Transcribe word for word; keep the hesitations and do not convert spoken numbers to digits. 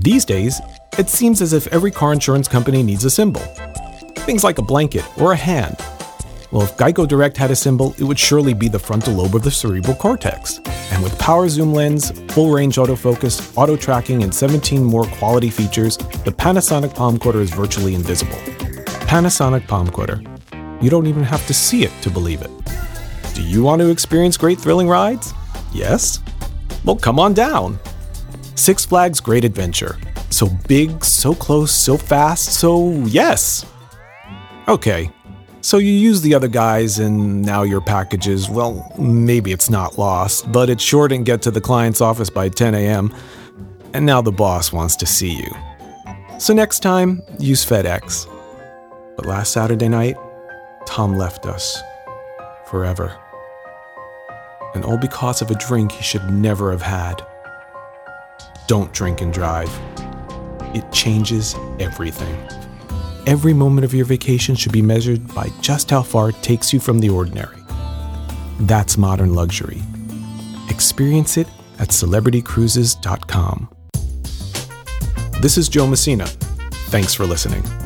These days, it seems as if every car insurance company needs a symbol. Things like a blanket or a hand. Well, if Geico Direct had a symbol, it would surely be the frontal lobe of the cerebral cortex. And with power zoom lens, full range autofocus, auto tracking, and seventeen more quality features, the Panasonic Palm Quarter is virtually invisible. Panasonic Palm Quarter. You don't even have to see it to believe it. Do you want to experience great thrilling rides? Yes? Well, come on down. Six Flags Great Adventure. So big, so close, so fast, so yes. Okay. So you use the other guys and now your package is, well, maybe it's not lost, but it sure didn't get to the client's office by ten a.m. And now the boss wants to see you. So next time, use FedEx. But last Saturday night, Tom left us. Forever. And all because of a drink he should never have had. Don't drink and drive. It changes everything. Every moment of your vacation should be measured by just how far it takes you from the ordinary. That's modern luxury. Experience it at celebrity cruises dot com. This is Joe Messina. Thanks for listening.